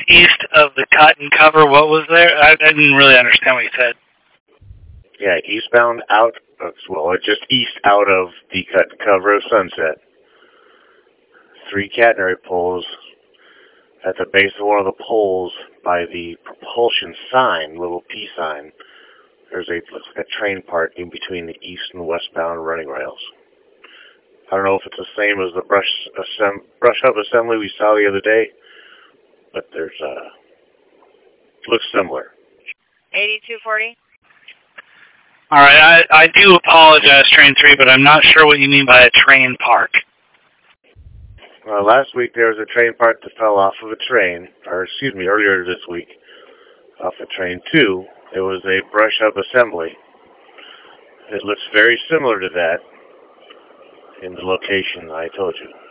east of the cut and cover. What was there? I didn't really understand what you said. Yeah, eastbound out of, well, just east out of the cut and cover of Sunset. 3 catenary poles. At the base of one of the poles by the propulsion sign, little P sign, there's looks like a train part in between the east and westbound running rails. I don't know if it's the same as the brush hub assembly we saw the other day, but there's looks similar. 8240. All right, I do apologize, Train 3, but I'm not sure what you mean by a train park. Last week there was a train part that fell off of a train, or excuse me, earlier this week, off of Train 2. It was a brush hub assembly. It looks very similar to that in the location I told you.